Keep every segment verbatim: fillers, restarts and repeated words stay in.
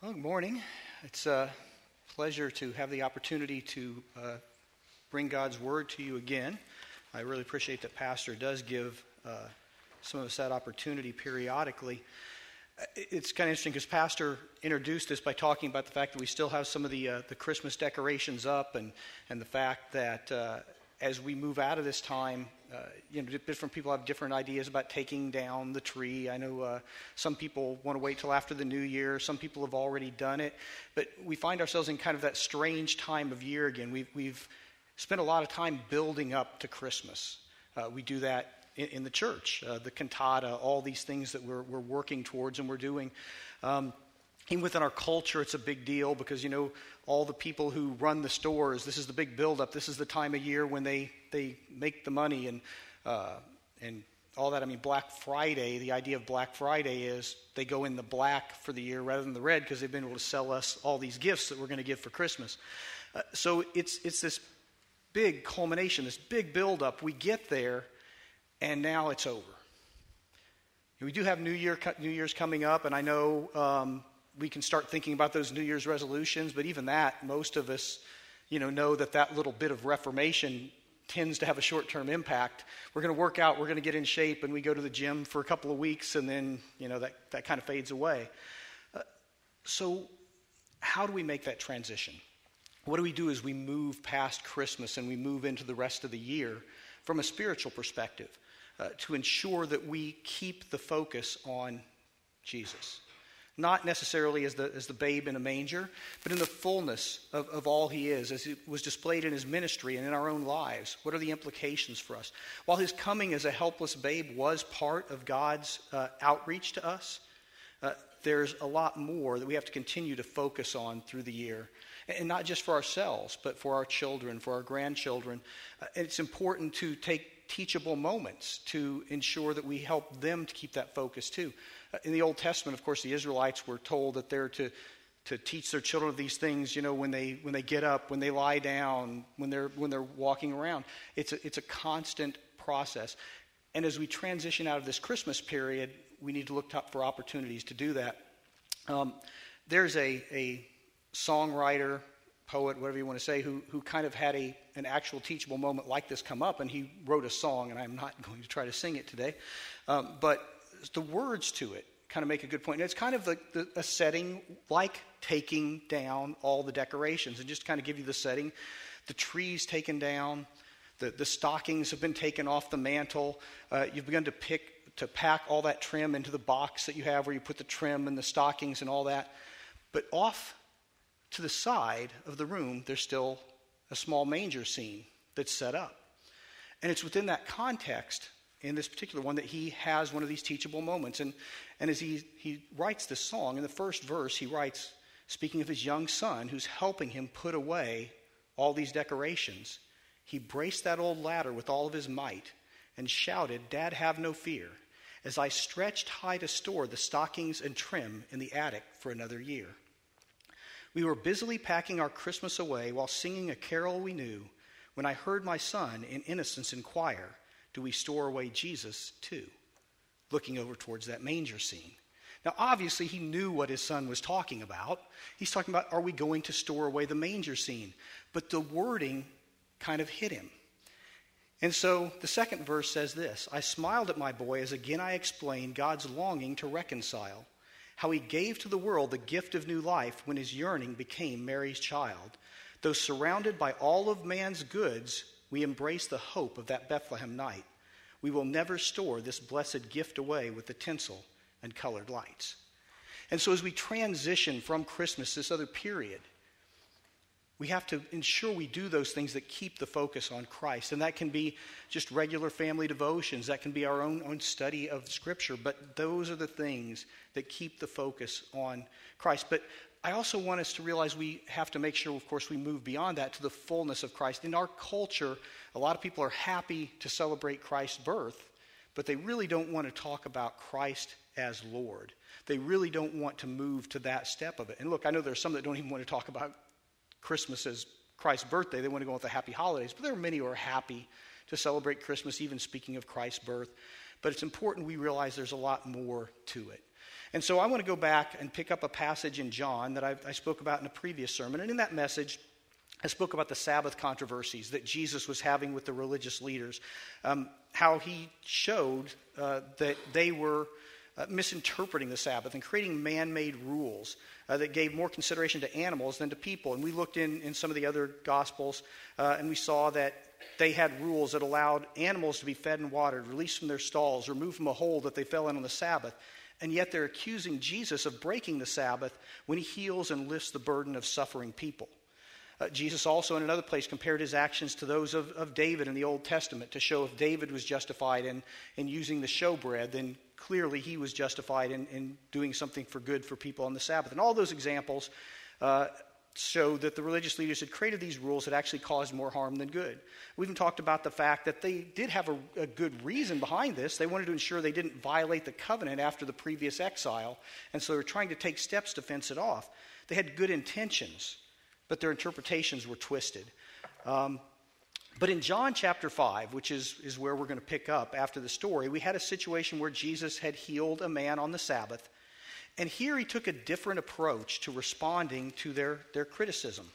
Well, good morning. It's a pleasure to have the opportunity to uh, bring God's Word to you again. I really appreciate that Pastor does give uh, some of us that opportunity periodically. It's kind of interesting because Pastor introduced this by talking about the fact that we still have some of the uh, the Christmas decorations up, and, and the fact that uh, as we move out of this time, uh, you know, different people have different ideas about taking down the tree. I know uh, some people want to wait till after the new year. Some people have already done it. But we find ourselves in kind of that strange time of year again. We've, we've spent a lot of time building up to Christmas. Uh, we do that in, in the church, uh, the cantata, all these things that we're, we're working towards and we're doing. Um, Even within our culture, it's a big deal because, you know, all the people who run the stores, this is the big buildup. This is the time of year when they, they make the money and uh, and all that. I mean, Black Friday, the idea of Black Friday is they go in the black for the year rather than the red because they've been able to sell us all these gifts that we're going to give for Christmas. Uh, so it's it's this big culmination, this big buildup. We get there, and now it's over. We do have New Year, New Year's coming up, and I know Um, we can start thinking about those New Year's resolutions, but even that, most of us, you know, know that that little bit of reformation tends to have a short-term impact. We're going to work out, we're going to get in shape, and we go to the gym for a couple of weeks, and then, you know, that, that kind of fades away. Uh, so how do we make that transition? What do we do as we move past Christmas and we move into the rest of the year from a spiritual perspective uh, to ensure that we keep the focus on Jesus? Not necessarily as the as the babe in a manger, but in the fullness of, of all he is, as it was displayed in his ministry and in our own lives. What are the implications for us? While his coming as a helpless babe was part of God's uh, outreach to us, uh, there's a lot more that we have to continue to focus on through the year. And not just for ourselves, but for our children, for our grandchildren. Uh, it's important to take teachable moments to ensure that we help them to keep that focus too. Uh, in the Old Testament, of course, the Israelites were told that they're to to teach their children these things, you know, when they when they get up, when they lie down, when they're when they're walking around. It's a, it's a constant process. And as we transition out of this Christmas period, we need to look to, for opportunities to do that. Um, there's a a songwriter, poet, whatever you want to say, who who kind of had a an actual teachable moment like this come up, and he wrote a song, and I'm not going to try to sing it today, um, but the words to it kind of make a good point. And it's kind of the, the, a setting like taking down all the decorations, and just kind of give you the setting. The tree's taken down, the, the stockings have been taken off the mantle, uh, you've begun to pick to pack all that trim into the box that you have where you put the trim and the stockings and all that, but off to the side of the room, there's still a small manger scene that's set up. And it's within that context, in this particular one, that he has one of these teachable moments. And, and as he, he writes this song, in the first verse, he writes, speaking of his young son who's helping him put away all these decorations, he braced that old ladder with all of his might and shouted, "Dad, have no fear, as I stretched high to store the stockings and trim in the attic for another year. We were busily packing our Christmas away while singing a carol we knew, when I heard my son in innocence inquire, do we store away Jesus too?" Looking over towards that manger scene. Now, obviously, he knew what his son was talking about. He's talking about, are we going to store away the manger scene? But the wording kind of hit him. And so the second verse says this, "I smiled at my boy as again I explained God's longing to reconcile, how he gave to the world the gift of new life when his yearning became Mary's child. Though surrounded by all of man's goods, we embrace the hope of that Bethlehem night. We will never store this blessed gift away with the tinsel and colored lights." And so as we transition from Christmas, this other period, we have to ensure we do those things that keep the focus on Christ. And that can be just regular family devotions. That can be our own, own study of Scripture. But those are the things that keep the focus on Christ. But I also want us to realize we have to make sure, of course, we move beyond that to the fullness of Christ. In our culture, a lot of people are happy to celebrate Christ's birth, but they really don't want to talk about Christ as Lord. They really don't want to move to that step of it. And look, I know there's some that don't even want to talk about Christmas as Christ's birthday. They want to go with the happy holidays. But there are many who are happy to celebrate Christmas, even speaking of Christ's birth. But it's important we realize there's a lot more to it. And so I want to go back and pick up a passage in John that I, I spoke about in a previous sermon. And in that message, I spoke about the Sabbath controversies that Jesus was having with the religious leaders, um, how he showed uh, that they were uh, misinterpreting the Sabbath and creating man-made rules uh, that gave more consideration to animals than to people. And we looked in, in some of the other Gospels, uh, and we saw that they had rules that allowed animals to be fed and watered, released from their stalls, removed from a hole that they fell in on the Sabbath. And yet they're accusing Jesus of breaking the Sabbath when he heals and lifts the burden of suffering people. Uh, Jesus also in another place compared his actions to those of, of David in the Old Testament to show if David was justified in, in using the showbread, then clearly he was justified in, in doing something for good for people on the Sabbath. And all those examples uh, show that the religious leaders had created these rules that actually caused more harm than good. We even talked about the fact that they did have a, a good reason behind this. They wanted to ensure they didn't violate the covenant after the previous exile, and so they were trying to take steps to fence it off. They had good intentions, but their interpretations were twisted. Um, but in John chapter five, which is, is where we're going to pick up after the story, we had a situation where Jesus had healed a man on the Sabbath. And here he took a different approach to responding to their, their criticism.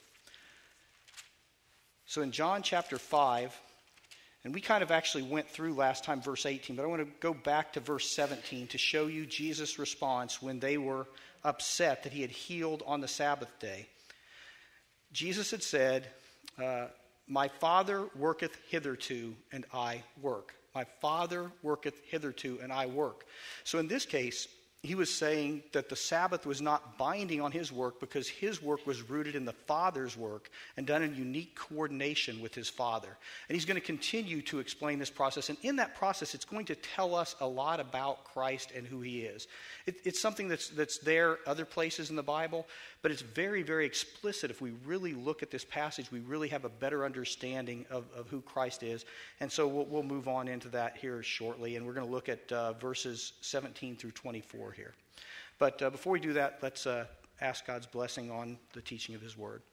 So in John chapter five, and we kind of actually went through last time verse eighteen, but I want to go back to verse seventeen to show you Jesus' response when they were upset that he had healed on the Sabbath day. Jesus had said, uh, my Father worketh hitherto, and I work. My Father worketh hitherto, and I work. So in this case, he was saying that the Sabbath was not binding on his work because his work was rooted in the Father's work and done in unique coordination with his Father. And he's going to continue to explain this process. And in that process, it's going to tell us a lot about Christ and who he is. It, it's something that's, that's there other places in the Bible, but it's very, very explicit. If we really look at this passage, we really have a better understanding of, of who Christ is. And so we'll, we'll move on into that here shortly. And we're going to look at uh, verses seventeen through twenty-four here. But uh, before we do that, let's uh, ask God's blessing on the teaching of his word.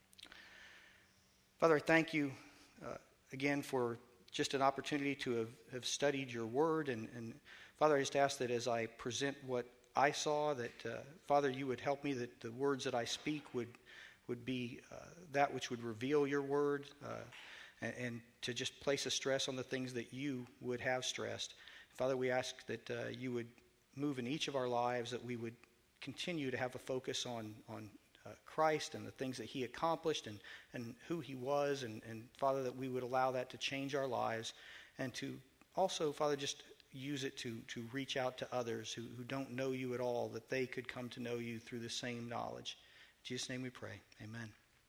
Father, I thank you uh, again for just an opportunity to have, have studied your word. And, and Father, I just ask that as I present what I saw, that uh, Father, you would help me, that the words that I speak would, would be uh, that which would reveal your word uh, and, and to just place a stress on the things that you would have stressed. Father, we ask that uh, you would move in each of our lives, that we would continue to have a focus on on uh, Christ and the things that he accomplished and, and who he was. And, and, Father, that we would allow that to change our lives and to also, Father, just use it to, to reach out to others who, who don't know you at all, that they could come to know you through the same knowledge. In Jesus' name we pray. Amen.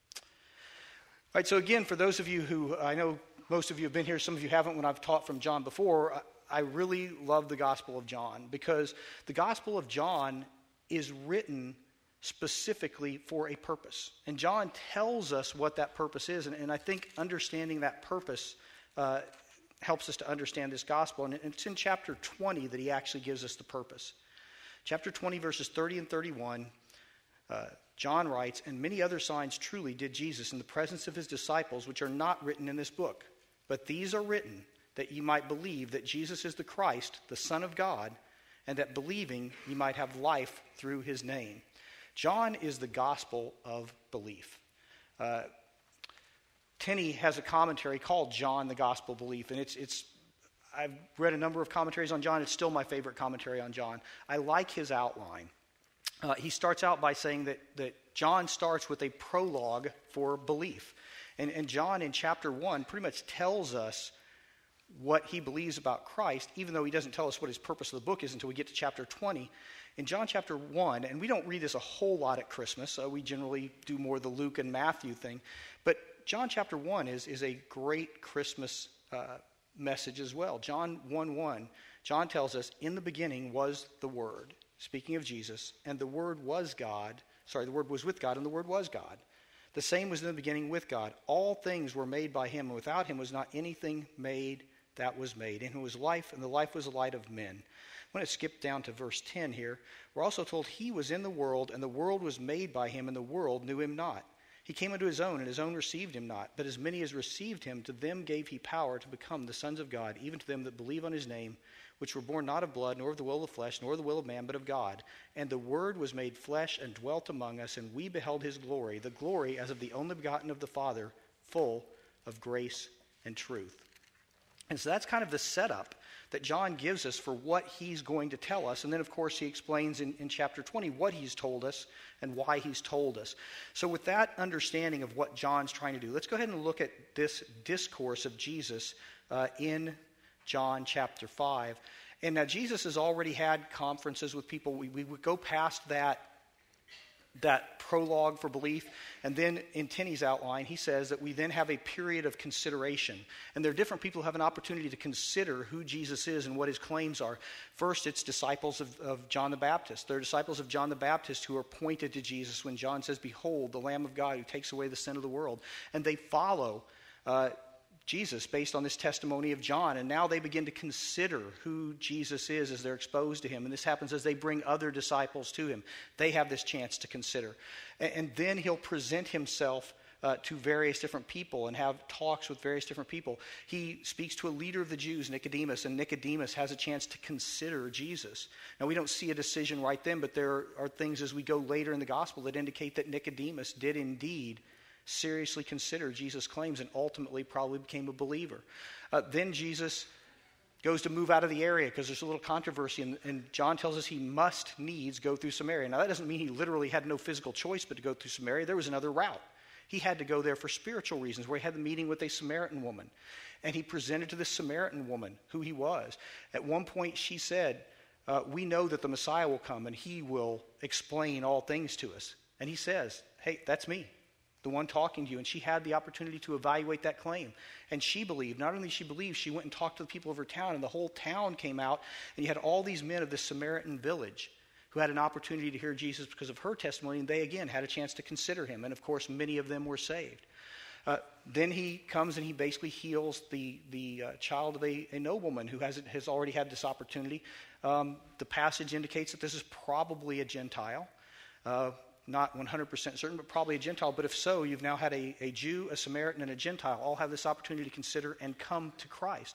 All right, so again, for those of you who, I know most of you have been here, some of you haven't when I've taught from John before, I, I really love the Gospel of John because the Gospel of John is written specifically for a purpose. And John tells us what that purpose is. And, and I think understanding that purpose uh, helps us to understand this gospel. And it's in chapter twenty that he actually gives us the purpose. Chapter twenty, verses thirty and thirty-one, uh, John writes, and many other signs truly did Jesus in the presence of his disciples, which are not written in this book. But these are written that ye might believe that Jesus is the Christ, the Son of God, and that believing ye might have life through his name. John is the gospel of belief. Uh, Tenney has a commentary called John, the Gospel of Belief, and it's it's. I've read a number of commentaries on John. It's still my favorite commentary on John. I like his outline. Uh, he starts out by saying that, that John starts with a prologue for belief. And, and John in chapter one pretty much tells us what he believes about Christ, even though he doesn't tell us what his purpose of the book is until we get to chapter twenty. In John chapter one, and we don't read this a whole lot at Christmas, so we generally do more the Luke and Matthew thing, but John chapter one is, is a great Christmas uh, message as well. John one one, John tells us, in the beginning was the Word, speaking of Jesus, and the Word was God. Sorry, the Word was with God, and the Word was God. The same was in the beginning with God. All things were made by him, and without him was not anything made that was made. In him was life, and the life was the light of men. I'm going to skip down to verse ten here. We're also told he was in the world, and the world was made by him, and the world knew him not. He came unto his own, and his own received him not. But as many as received him, to them gave he power to become the sons of God, even to them that believe on his name, which were born not of blood, nor of the will of the flesh, nor the will of man, but of God. And the Word was made flesh and dwelt among us, and we beheld his glory, the glory as of the only begotten of the Father, full of grace and truth. And so that's kind of the setup that John gives us for what he's going to tell us. And then, of course, he explains in, in chapter twenty what he's told us and why he's told us. So with that understanding of what John's trying to do, let's go ahead and look at this discourse of Jesus uh, in John chapter five. And now Jesus has already had conferences with people. We, we would go past that, that prologue for belief. And then in Tenney's outline, he says that we then have a period of consideration. And there are different people who have an opportunity to consider who Jesus is and what his claims are. First, it's disciples of, of John the Baptist. They're disciples of John the Baptist who are pointed to Jesus when John says, "Behold, the Lamb of God who takes away the sin of the world." And they follow uh, Jesus based on this testimony of John. And now they begin to consider who Jesus is as they're exposed to him. And this happens as they bring other disciples to him. They have this chance to consider. And, and then he'll present himself uh, to various different people and have talks with various different people. He speaks to a leader of the Jews, Nicodemus, and Nicodemus has a chance to consider Jesus. Now, we don't see a decision right then, but there are things as we go later in the gospel that indicate that Nicodemus did indeed seriously consider Jesus' claims and ultimately probably became a believer. Uh, then Jesus goes to move out of the area because there's a little controversy, and, and John tells us he must needs go through Samaria. Now, that doesn't mean he literally had no physical choice but to go through Samaria. There was another route. He had to go there for spiritual reasons, where he had the meeting with a Samaritan woman. And he presented to this Samaritan woman who he was. At one point, she said, uh, we know that the Messiah will come and he will explain all things to us. And he says, hey, that's me, the one talking to you. And she had the opportunity to evaluate that claim. And she believed. Not only she believed, she went and talked to the people of her town, and the whole town came out, and you had all these men of this Samaritan village who had an opportunity to hear Jesus because of her testimony, and they again had a chance to consider him. And of course, many of them were saved. Uh, then he comes and he basically heals the, the uh, child of a, a nobleman who has, has already had this opportunity. Um, the passage indicates that this is probably a Gentile. Uh, Not one hundred percent certain, but probably a Gentile. But if so, you've now had a, a Jew, a Samaritan, and a Gentile all have this opportunity to consider and come to Christ.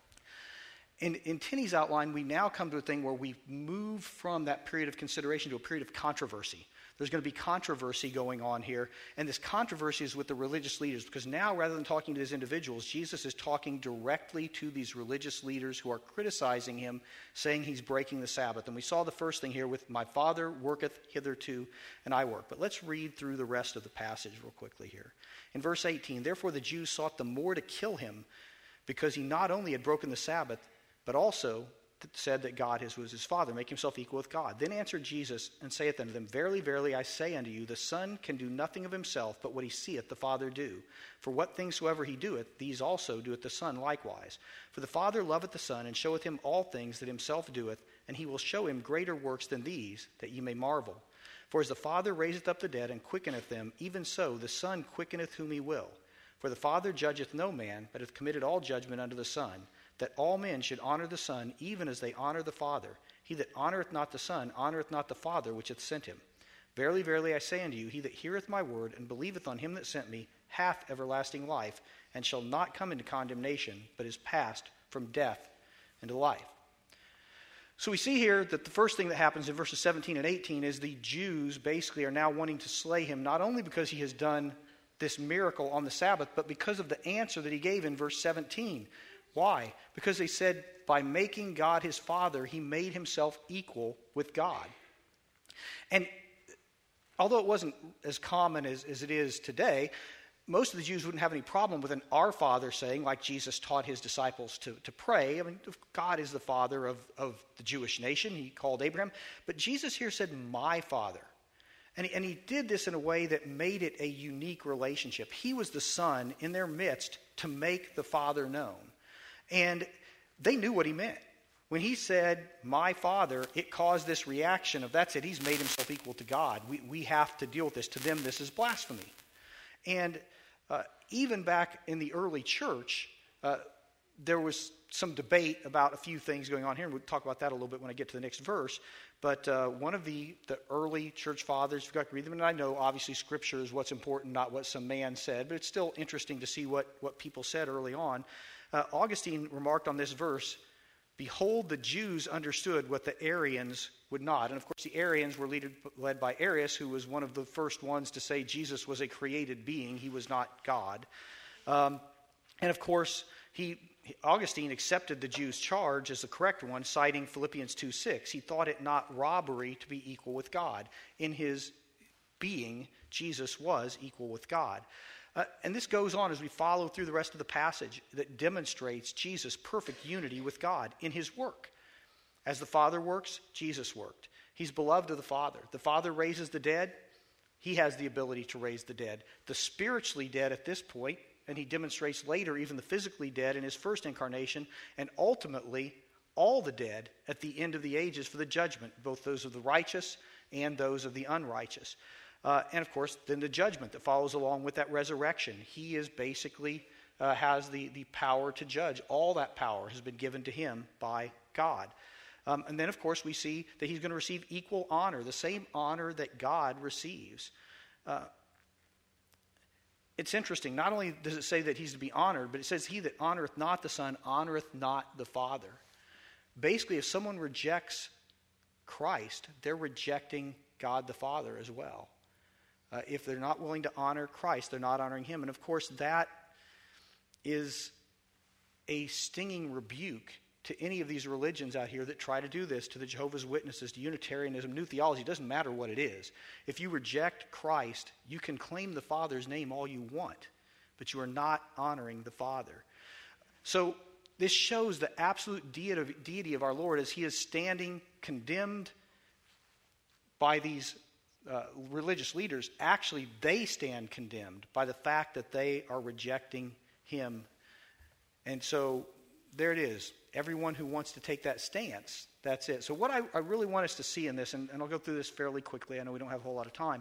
In, in Tenney's outline, we now come to a thing where we move from that period of consideration to a period of controversy. There's going to be controversy going on here, and this controversy is with the religious leaders, because now, rather than talking to these individuals, Jesus is talking directly to these religious leaders who are criticizing him, saying he's breaking the Sabbath. And we saw the first thing here with, my Father worketh hitherto, and I work. But let's read through the rest of the passage real quickly here. In verse eighteen, therefore the Jews sought the more to kill him, because he not only had broken the Sabbath, but also said that God was his Father, make himself equal with God. Then answered Jesus and saith unto them, verily, verily, I say unto you, the Son can do nothing of himself, but what he seeth the Father do. For what things soever he doeth, these also doeth the Son likewise. For the Father loveth the Son, and showeth him all things that himself doeth, and he will show him greater works than these, that ye may marvel. For as the Father raiseth up the dead, and quickeneth them, even so the Son quickeneth whom he will. For the Father judgeth no man, but hath committed all judgment unto the Son, that all men should honor the Son, even as they honor the Father. He that honoreth not the Son, honoreth not the Father which hath sent him. Verily, verily, I say unto you, he that heareth my word, and believeth on him that sent me, hath everlasting life, and shall not come into condemnation, but is passed from death into life. So we see here that the first thing that happens in verses seventeen and eighteen is the Jews basically are now wanting to slay him, not only because he has done this miracle on the Sabbath, but because of the answer that he gave in verse seventeen. Why? Because they said by making God his Father, he made himself equal with God. And although it wasn't as common as, as it is today, most of the Jews wouldn't have any problem with an Our Father saying, like Jesus taught his disciples to, to pray. I mean, God is the Father of, of the Jewish nation. He called Abraham. But Jesus here said, my Father. And he, and he did this in a way that made it a unique relationship. He was the Son in their midst to make the Father known. And they knew what he meant. When he said, my Father, it caused this reaction of, that's it, he's made himself equal to God. We, we have to deal with this. To them, this is blasphemy. And uh, even back in the early church, uh, there was some debate about a few things going on here. And we'll talk about that a little bit when I get to the next verse. But uh, one of the, the early church fathers, you've got to read them, and I know obviously Scripture is what's important, not what some man said, but it's still interesting to see what, what people said early on. Uh, Augustine remarked on this verse, Behold, the Jews understood what the Arians would not. And of course, the Arians were lead, led by Arius, who was one of the first ones to say Jesus was a created being. He was not God. Um, and of course, he Augustine accepted the Jews' charge as the correct one, citing Philippians two six. He thought it not robbery to be equal with God. In his being, Jesus was equal with God. Uh, and this goes on as we follow through the rest of the passage that demonstrates Jesus' perfect unity with God in his work. As the Father works, Jesus worked. He's beloved of the Father. The Father raises the dead. He has the ability to raise the dead. The spiritually dead at this point, and he demonstrates later even the physically dead in his first incarnation, and ultimately all the dead at the end of the ages for the judgment, both those of the righteous and those of the unrighteous. Uh, and of course, then the judgment that follows along with that resurrection. He is basically uh, has the, the power to judge. All that power has been given to him by God. Um, and then, of course, we see that he's going to receive equal honor, the same honor that God receives. Uh, it's interesting. Not only does it say that he's to be honored, but it says, he that honoreth not the Son honoreth not the Father. Basically, if someone rejects Christ, they're rejecting God the Father as well. Uh, if they're not willing to honor Christ, they're not honoring him. And of course, that is a stinging rebuke to any of these religions out here that try to do this, to the Jehovah's Witnesses, to Unitarianism, New Theology. It doesn't matter what it is. If you reject Christ, you can claim the Father's name all you want, but you are not honoring the Father. So this shows the absolute deity of our Lord as he is standing condemned by these uh, religious leaders. Actually, they stand condemned by the fact that they are rejecting him. And so there it is. Everyone who wants to take that stance, that's it. So what I, I really want us to see in this, and, and I'll go through this fairly quickly, I know we don't have a whole lot of time,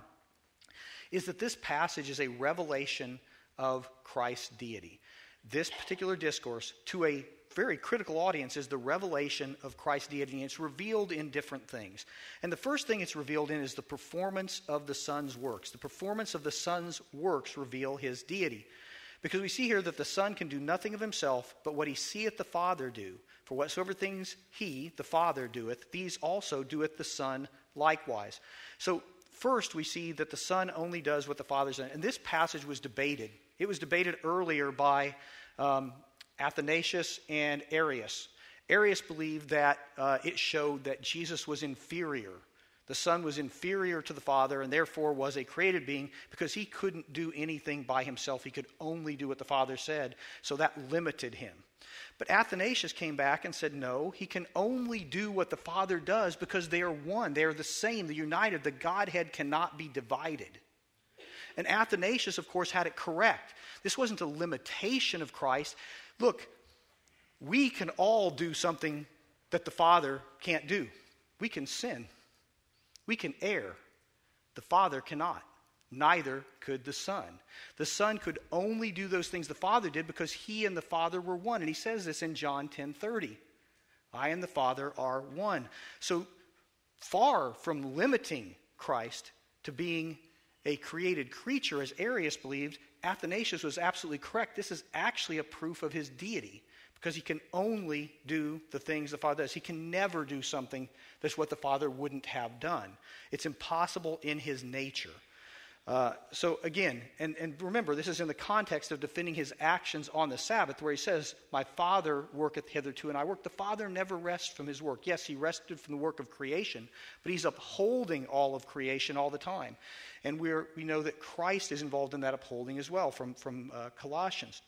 is that this passage is a revelation of Christ's deity. This particular discourse, to a very critical audience, is the revelation of Christ's deity, and it's revealed in different things. And the first thing it's revealed in is the performance of the Son's works. The performance of the Son's works reveal his deity. Because we see here that the Son can do nothing of himself, but what he seeth the Father do. For whatsoever things he, the Father, doeth, these also doeth the Son likewise. So first we see that the Son only does what the Father's done. And this passage was debated. It was debated earlier by um, Athanasius and Arius. Arius believed that uh, it showed that Jesus was inferior. The Son was inferior to the Father and therefore was a created being because he couldn't do anything by himself. He could only do what the Father said, so that limited him. But Athanasius came back and said, no, he can only do what the Father does because they are one. They are the same. They're united. The Godhead cannot be divided. And Athanasius, of course, had it correct. This wasn't a limitation of Christ. Look, we can all do something that the Father can't do. We can sin. We can err. The Father cannot. Neither could the Son. The Son could only do those things the Father did because he and the Father were one. And he says this in John ten thirty. I and the Father are one. So far from limiting Christ to being a created creature, as Arius believed, Athanasius was absolutely correct. This is actually a proof of his deity because he can only do the things the Father does. He can never do something that's what the Father wouldn't have done. It's impossible in his nature. Uh, so again, and, and remember, this is in the context of defending his actions on the Sabbath, where he says, my Father worketh hitherto, and I work. The Father never rests from his work. Yes, he rested from the work of creation, but he's upholding all of creation all the time. And we're, we know that Christ is involved in that upholding as well from, from uh, Colossians.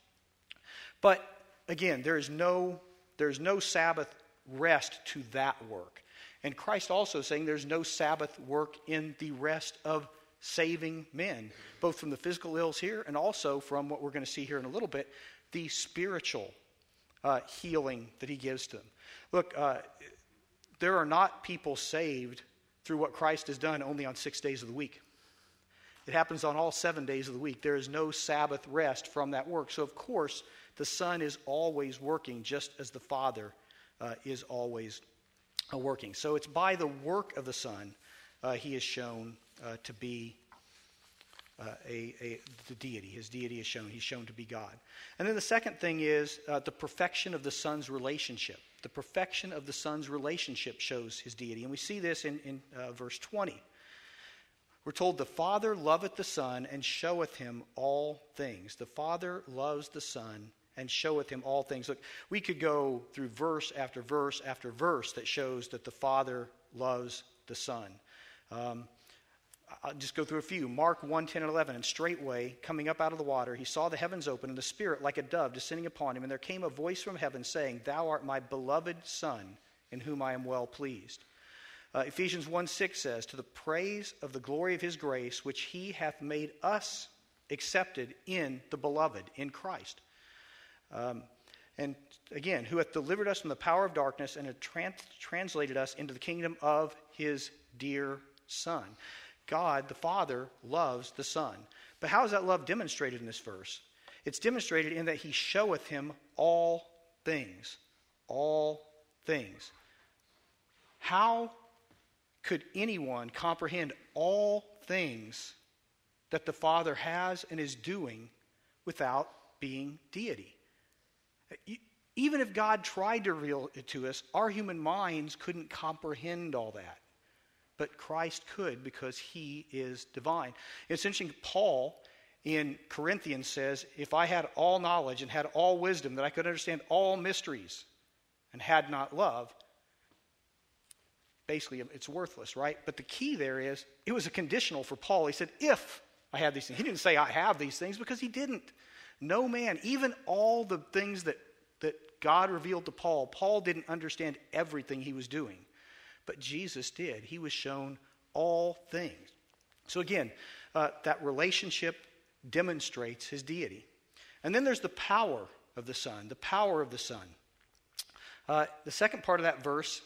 But again, there is no, there's no Sabbath rest to that work. And Christ also is saying there's no Sabbath work in the rest of saving men, both from the physical ills here and also from what we're going to see here in a little bit, the spiritual uh, healing that he gives to them. Look, uh, there are not people saved through what Christ has done only on six days of the week. It happens on all seven days of the week. There is no Sabbath rest from that work. So, of course, the Son is always working just as the Father uh, is always uh, working. So it's by the work of the Son uh, he is shown Uh, to be uh, a, a the deity. His deity is shown. He's shown to be God. And then the second thing is uh, the perfection of the Son's relationship. The perfection of the Son's relationship shows his deity. And we see this in, in uh, verse twenty. We're told, the Father loveth the Son and showeth him all things. The Father loves the Son and showeth him all things. Look, we could go through verse after verse after verse that shows that the Father loves the Son. Um, I'll just go through a few. Mark one, ten, and eleven. And straightway, coming up out of the water, he saw the heavens open, and the Spirit like a dove descending upon him. And there came a voice from heaven saying, Thou art my beloved Son, in whom I am well pleased. Uh, Ephesians one six says, To the praise of the glory of his grace, which he hath made us accepted in the beloved, in Christ. Um, and again, who hath delivered us from the power of darkness and hath trans- translated us into the kingdom of his dear Son. God, the Father, loves the Son. But how is that love demonstrated in this verse? It's demonstrated in that he showeth him all things. All things. How could anyone comprehend all things that the Father has and is doing without being deity? Even if God tried to reveal it to us, our human minds couldn't comprehend all that. But Christ could, because he is divine. It's interesting, Paul in Corinthians says, if I had all knowledge and had all wisdom, that I could understand all mysteries and had not love, basically it's worthless, right? But the key there is, it was a conditional for Paul. He said, if I had these things. He didn't say I have these things, because he didn't. No man, even all the things that, that God revealed to Paul, Paul didn't understand everything he was doing. But Jesus did. He was shown all things. So again, uh, that relationship demonstrates his deity. And then there's the power of the Son, the power of the Son. Uh, the second part of that verse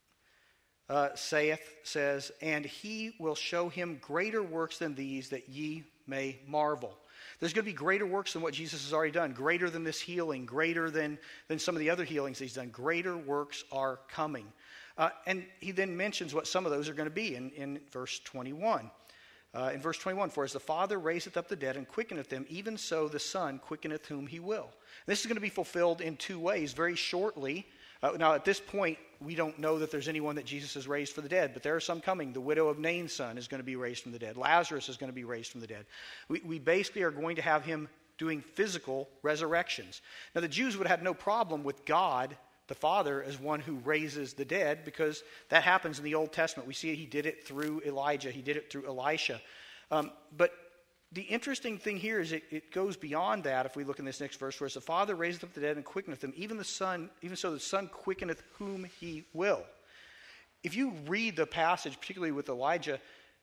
uh, saith, says, And he will show him greater works than these, that ye may marvel. There's going to be greater works than what Jesus has already done, greater than this healing, greater than, than some of the other healings he's done. Greater works are coming. Uh, and he then mentions what some of those are going to be in, in verse twenty-one. Uh, in verse twenty-one, For as the Father raiseth up the dead and quickeneth them, even so the Son quickeneth whom he will. And this is going to be fulfilled in two ways very shortly. Uh, now at this point, we don't know that there's anyone that Jesus has raised for the dead, but there are some coming. The widow of Nain's son is going to be raised from the dead. Lazarus is going to be raised from the dead. We, we basically are going to have him doing physical resurrections. Now the Jews would have no problem with God the Father as one who raises the dead, because that happens in the Old Testament. We see he did it through Elijah. He did it through Elisha. Um, but the interesting thing here is it, it goes beyond that. If we look in this next verse, where the Father raiseth up the dead and quickeneth them, even the Son, even so the Son quickeneth whom he will. If you read the passage, particularly with Elijah,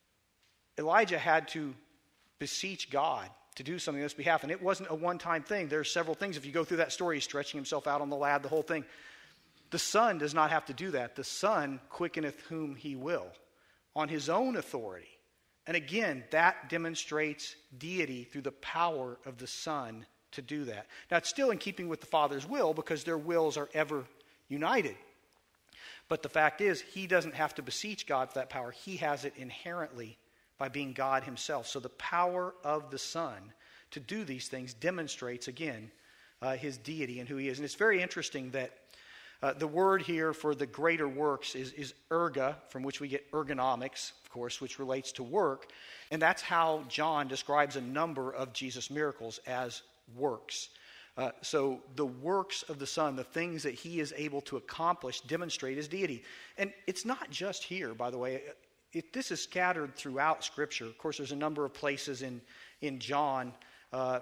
Elijah had to beseech God to do something on his behalf. And it wasn't a one-time thing. There are several things. If you go through that story, he's stretching himself out on the lad, the whole thing. The Son does not have to do that. The Son quickeneth whom he will, on his own authority. And again, that demonstrates deity through the power of the Son to do that. Now, it's still in keeping with the Father's will, because their wills are ever united. But the fact is, he doesn't have to beseech God for that power. He has it inherently by being God himself. So the power of the Son to do these things demonstrates, again, uh, his deity and who he is. And it's very interesting that uh, the word here for the greater works is, is erga, from which we get ergonomics, of course, which relates to work. And that's how John describes a number of Jesus' miracles, as works. Uh, so the works of the Son, the things that he is able to accomplish, demonstrate his deity. And it's not just here, by the way. It, this is scattered throughout Scripture. Of course, there's a number of places in, in John uh,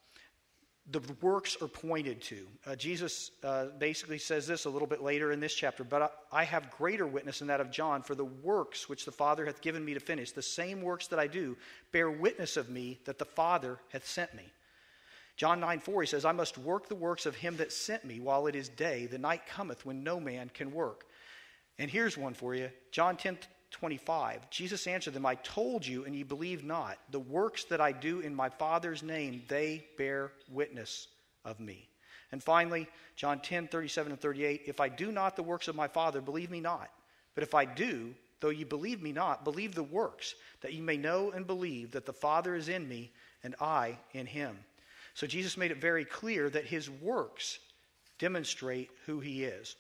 the works are pointed to. Uh, Jesus uh, basically says this a little bit later in this chapter, But I, I have greater witness than that of John, for the works which the Father hath given me to finish, the same works that I do, bear witness of me that the Father hath sent me. John nine four, he says, I must work the works of him that sent me while it is day. The night cometh when no man can work. And here's one for you. John ten twenty-five, Jesus answered them, I told you, and ye believe not. The works that I do in my Father's name, they bear witness of me. And finally, John ten thirty-seven and thirty-eight, if I do not the works of my Father, believe me not. But if I do, though you believe me not, believe the works, that you may know and believe that the Father is in me and I in him. So Jesus made it very clear that his works demonstrate who he is.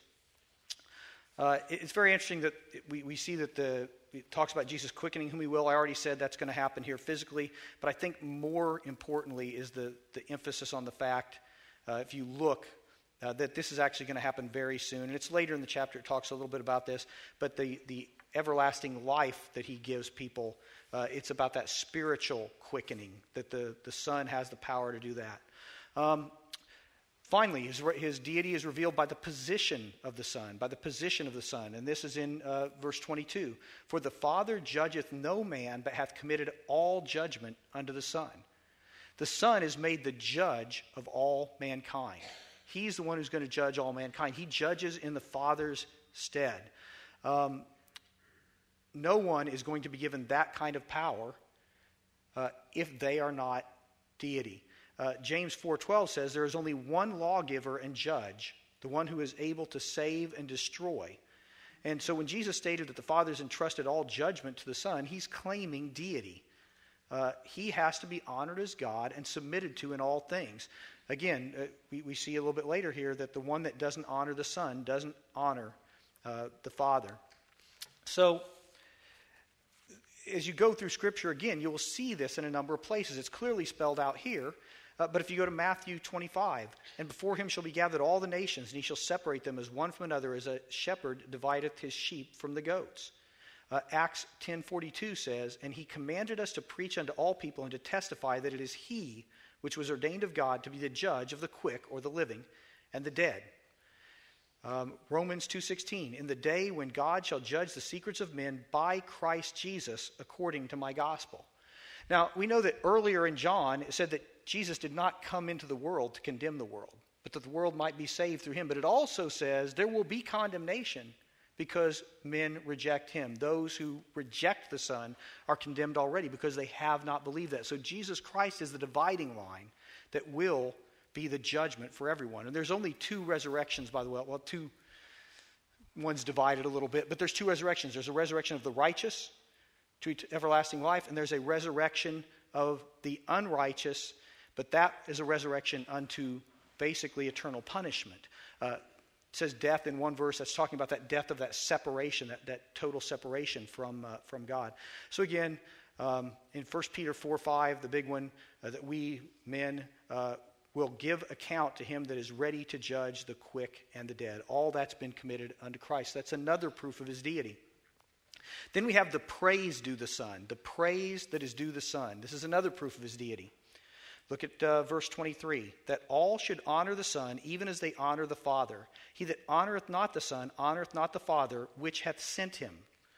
Uh, it's very interesting that we, we see that the it talks about Jesus quickening whom he will. I already said that's going to happen here physically, but I think more importantly is the, the emphasis on the fact, uh, if you look, uh, that this is actually going to happen very soon. And it's later in the chapter, it talks a little bit about this, but the, the everlasting life that he gives people, uh, it's about that spiritual quickening, that the, the Son has the power to do that. Um, Finally, his, his deity is revealed by the position of the Son, by the position of the Son. And this is in uh, verse twenty-two. For the Father judgeth no man, but hath committed all judgment unto the Son. The Son is made the judge of all mankind. He's the one who's going to judge all mankind. He judges in the Father's stead. Um, no one is going to be given that kind of power uh, if they are not deity. Uh, James four twelve says there is only one lawgiver and judge, the one who is able to save and destroy. And so when Jesus stated that the Father has entrusted all judgment to the Son, he's claiming deity. Uh, he has to be honored as God and submitted to in all things. Again, uh, we, we see a little bit later here that the one that doesn't honor the Son doesn't honor uh, the Father. So as you go through Scripture again, you will see this in a number of places. It's clearly spelled out here. Uh, but if you go to Matthew twenty-five, and before him shall be gathered all the nations, and he shall separate them as one from another, as a shepherd divideth his sheep from the goats. Uh, Acts ten forty-two says, and he commanded us to preach unto all people and to testify that it is he which was ordained of God to be the judge of the quick or the living and the dead. Um, Romans two sixteen, in the day when God shall judge the secrets of men by Christ Jesus according to my gospel. Now, we know that earlier in John it said that Jesus did not come into the world to condemn the world, but that the world might be saved through him. But it also says there will be condemnation because men reject him. Those who reject the Son are condemned already because they have not believed that. So Jesus Christ is the dividing line that will be the judgment for everyone. And there's only two resurrections, by the way. Well, two, one's divided a little bit, but there's two resurrections. There's a resurrection of the righteous to everlasting life, and there's a resurrection of the unrighteous, but that is a resurrection unto basically eternal punishment. Uh, it says death in one verse. That's talking about that death of that separation, that, that total separation from uh, from God. So again, um, in First Peter four five, the big one, uh, that we men uh, will give account to him that is ready to judge the quick and the dead. All that's been committed unto Christ. That's another proof of his deity. Then we have the praise due the Son, the praise that is due the Son. This is another proof of his deity. Look at uh, verse twenty-three, that all should honor the Son, even as they honor the Father. He that honoreth not the Son, honoreth not the Father, which hath sent him.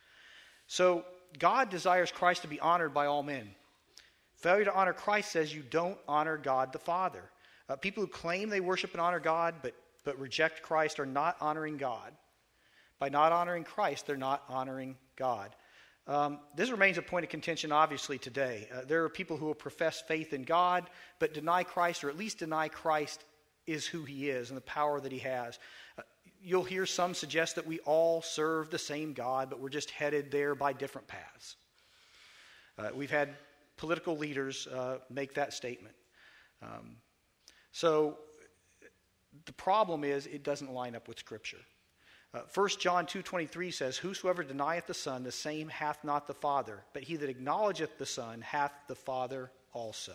So God desires Christ to be honored by all men. Failure to honor Christ says you don't honor God the Father. Uh, people who claim they worship and honor God, but, but reject Christ are not honoring God. By not honoring Christ, they're not honoring God. Um, this remains a point of contention, obviously, today. Uh, there are people who will profess faith in God, but deny Christ, or at least deny Christ is who he is and the power that he has. Uh, you'll hear some suggest that we all serve the same God, but we're just headed there by different paths. Uh, we've had political leaders uh, make that statement. Um, so the problem is it doesn't line up with Scripture. Uh, First John two twenty-three says, whosoever denieth the Son, the same hath not the Father. But he that acknowledgeth the Son hath the Father also.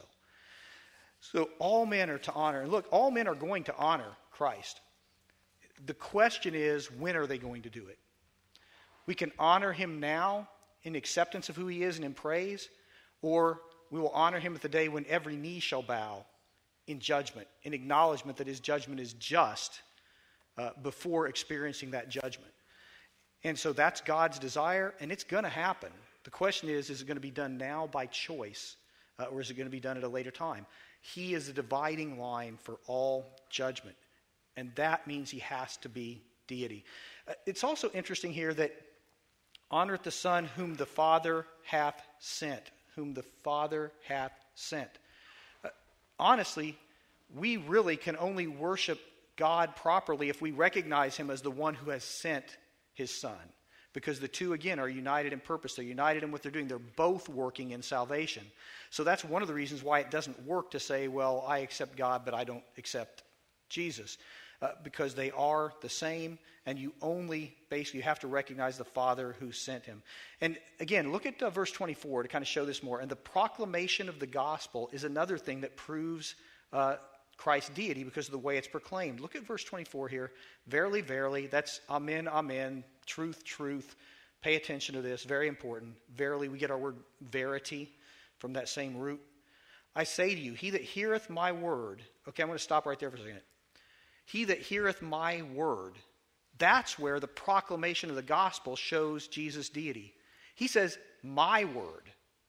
So all men are to honor. And look, all men are going to honor Christ. The question is, when are they going to do it? We can honor him now in acceptance of who he is and in praise, or we will honor him at the day when every knee shall bow in judgment, in acknowledgement that his judgment is just, Uh, before experiencing that judgment. And so that's God's desire, and it's going to happen. The question is, is it going to be done now by choice, uh, or is it going to be done at a later time? He is the dividing line for all judgment, and that means he has to be deity. Uh, it's also interesting here that honoreth the Son whom the Father hath sent, whom the Father hath sent. Uh, honestly, we really can only worship God properly if we recognize him as the one who has sent his Son. because the two, again, are united in purpose. They're united in what they're doing. They're both working in salvation. So that's one of the reasons why it doesn't work to say, well, I accept God, but I don't accept Jesus. Uh, because they are the same, and you only basically you have to recognize the Father who sent him. And again, look at uh, verse twenty-four to kind of show this more. And the proclamation of the gospel is another thing that proves uh, Christ's deity because of the way it's proclaimed. Look at verse twenty-four here. Verily, verily, that's amen, amen, truth, truth. Pay attention to this, very important. Verily, we get our word verity from that same root. I say to you, he that heareth my word. Okay, I'm going to stop right there for a second. He that heareth my word, that's where the proclamation of the gospel shows Jesus' deity. He says, my word.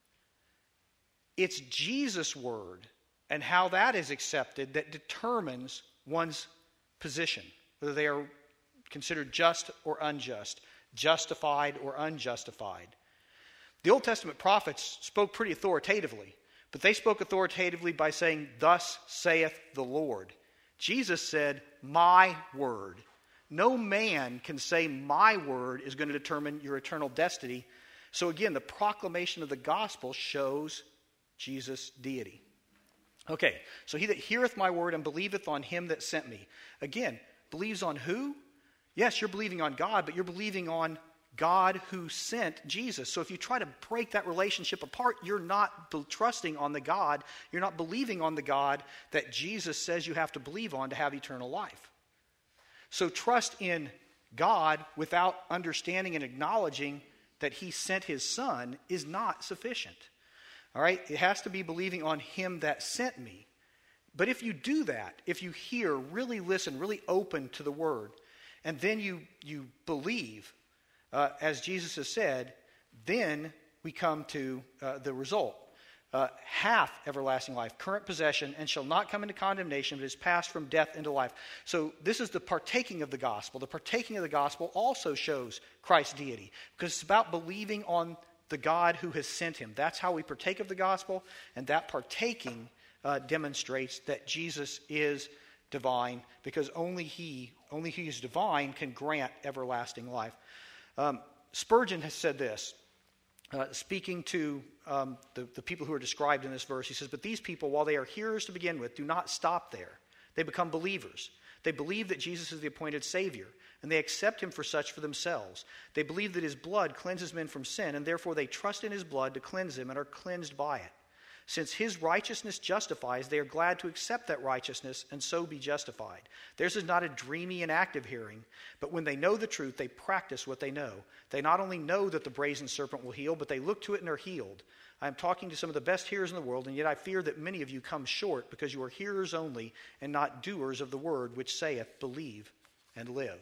It's Jesus' word and how that is accepted that determines one's position, whether they are considered just or unjust, justified or unjustified. The Old Testament prophets spoke pretty authoritatively, but they spoke authoritatively by saying, thus saith the Lord. Jesus said, my word. No man can say my word is going to determine your eternal destiny. So again, the proclamation of the gospel shows Jesus' deity. Okay, so he that heareth my word and believeth on him that sent me. Again, believes on who? Yes, you're believing on God, but you're believing on God who sent Jesus. So if you try to break that relationship apart, you're not be- trusting on the God, you're not believing on the God that Jesus says you have to believe on to have eternal life. So trust in God without understanding and acknowledging that he sent his son is not sufficient. All right? It has to be believing on him that sent me. But if you do that, if you hear, really listen, really open to the word, and then you, you believe, Uh, as Jesus has said, then we come to uh, the result. Uh, hath everlasting life, current possession, and shall not come into condemnation, but is passed from death into life. So this is the partaking of the gospel. The partaking of the gospel also shows Christ's deity, because it's about believing on the God who has sent him. That's how we partake of the gospel, and that partaking uh, demonstrates that Jesus is divine, because only he, only he is divine can grant everlasting life. Um, Spurgeon has said this, uh, speaking to um, the, the people who are described in this verse. He says, but these people, while they are hearers to begin with, do not stop there. They become believers. They believe that Jesus is the appointed Savior, and they accept him for such for themselves. They believe that his blood cleanses men from sin, and therefore they trust in his blood to cleanse them and are cleansed by it. Since his righteousness justifies, they are glad to accept that righteousness and so be justified. Theirs is not a dreamy and active hearing, but when they know the truth, they practice what they know. They not only know that the brazen serpent will heal, but they look to it and are healed. I am talking to some of the best hearers in the world, and yet I fear that many of you come short because you are hearers only and not doers of the word, which saith, believe and live.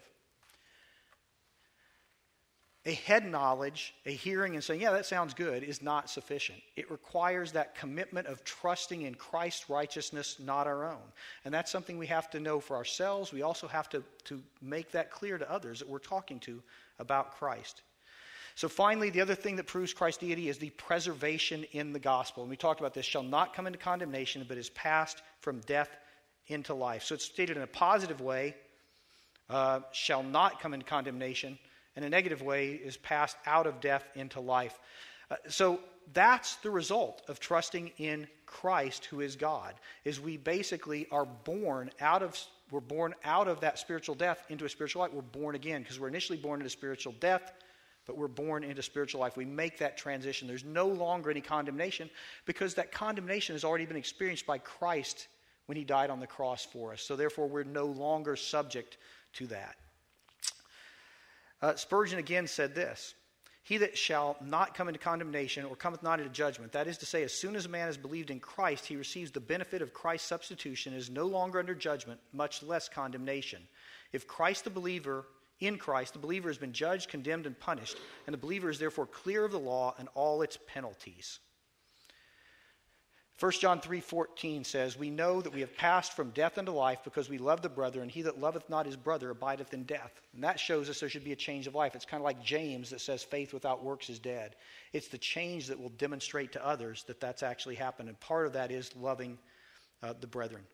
A head knowledge, a hearing and saying, yeah, that sounds good, is not sufficient. It requires that commitment of trusting in Christ's righteousness, not our own. And that's something we have to know for ourselves. We also have to, to make that clear to others that we're talking to about Christ. So finally, the other thing that proves Christ's deity is the preservation in the gospel. And we talked about this, shall not come into condemnation, but is passed from death into life. So it's stated in a positive way, uh, shall not come into condemnation, and a negative way is passed out of death into life. Uh, so that's the result of trusting in Christ, who is God, is we basically are born out of, we're born out of that spiritual death into a spiritual life. We're born again, because we're initially born into spiritual death, but we're born into spiritual life. We make that transition. There's no longer any condemnation, because that condemnation has already been experienced by Christ when he died on the cross for us. So therefore, we're no longer subject to that. Uh, Spurgeon again said this, he that shall not come into condemnation or cometh not into judgment, that is to say, as soon as a man has believed in Christ, he receives the benefit of Christ's substitution and is no longer under judgment, much less condemnation. If Christ the believer, in Christ, the believer has been judged, condemned, and punished, and the believer is therefore clear of the law and all its penalties. First John three fourteen says, we know that we have passed from death unto life because we love the brother, and he that loveth not his brother abideth in death. And that shows us there should be a change of life. It's kind of like James that says faith without works is dead. It's the change that will demonstrate to others that that's actually happened. And part of that is loving uh, the brethren.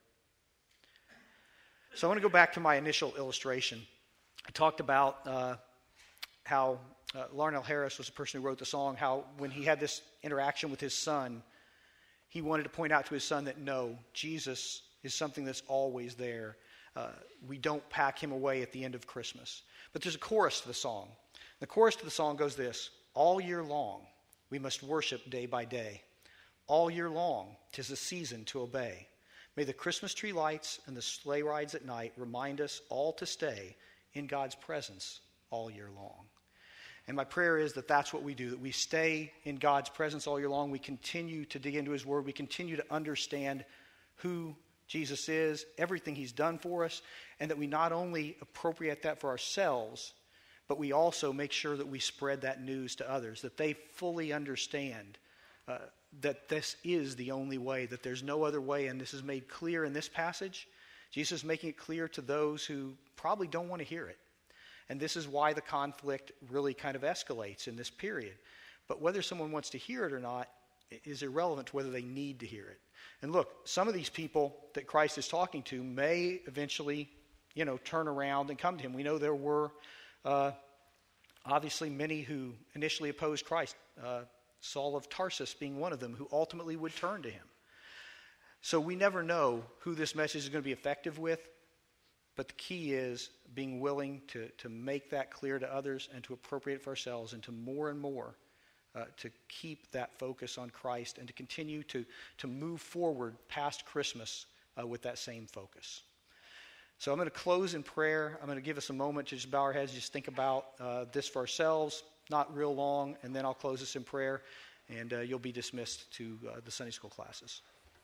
So I want to go back to my initial illustration. I talked about uh, how uh, Larnell Harris was the person who wrote the song, how when he had this interaction with his son, he wanted to point out to his son that no, Jesus is something that's always there. Uh, we don't pack him away at the end of Christmas. But there's a chorus to the song. The chorus to the song goes this: all year long we must worship day by day. All year long 'tis a season to obey. May the Christmas tree lights and the sleigh rides at night remind us all to stay in God's presence all year long. And my prayer is that that's what we do, that we stay in God's presence all year long. We continue to dig into his word. We continue to understand who Jesus is, everything he's done for us, and that we not only appropriate that for ourselves, but we also make sure that we spread that news to others, that they fully understand uh, that this is the only way, that there's no other way, and this is made clear in this passage. Jesus is making it clear to those who probably don't want to hear it. And this is why the conflict really kind of escalates in this period. But whether someone wants to hear it or not is irrelevant to whether they need to hear it. And look, some of these people that Christ is talking to may eventually, you know, turn around and come to him. We know there were uh, obviously many who initially opposed Christ, uh, Saul of Tarsus being one of them, who ultimately would turn to him. So we never know who this message is going to be effective with, but the key is being willing to, to make that clear to others and to appropriate it for ourselves, and to more and more uh, to keep that focus on Christ and to continue to, to move forward past Christmas uh, with that same focus. So I'm going to close in prayer. I'm going to give us a moment to just bow our heads, just think about uh, this for ourselves, not real long, and then I'll close this in prayer, and uh, you'll be dismissed to uh, the Sunday school classes.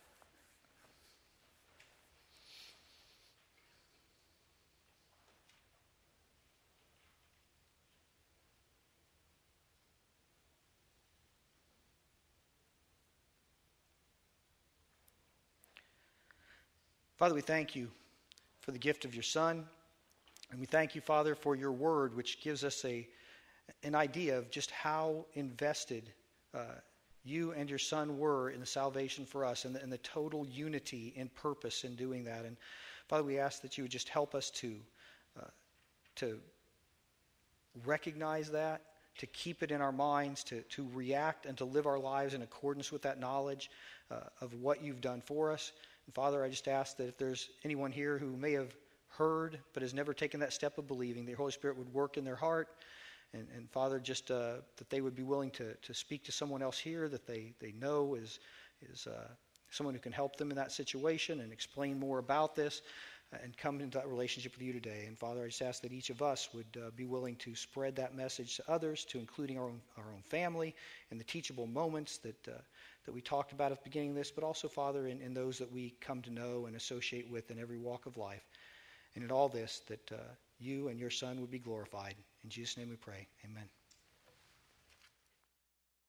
Father, we thank you for the gift of your Son, and we thank you, Father, for your word, which gives us a an idea of just how invested uh, you and your Son were in the salvation for us, and the, and the total unity and purpose in doing that. And Father, we ask that you would just help us to uh, to recognize that, to keep it in our minds, to, to react and to live our lives in accordance with that knowledge uh, of what you've done for us. And Father, I just ask that if there's anyone here who may have heard but has never taken that step of believing, the Holy Spirit would work in their heart. And, and Father, just uh, that they would be willing to, to speak to someone else here that they, they know is, is uh, someone who can help them in that situation and explain more about this uh, and come into that relationship with you today. And Father, I just ask that each of us would uh, be willing to spread that message to others, to including our own, our own family and the teachable moments that, uh, that we talked about at the beginning of this, but also, Father, in, in those that we come to know and associate with in every walk of life. And in all this, that uh, you and your Son would be glorified. In Jesus' name we pray. Amen.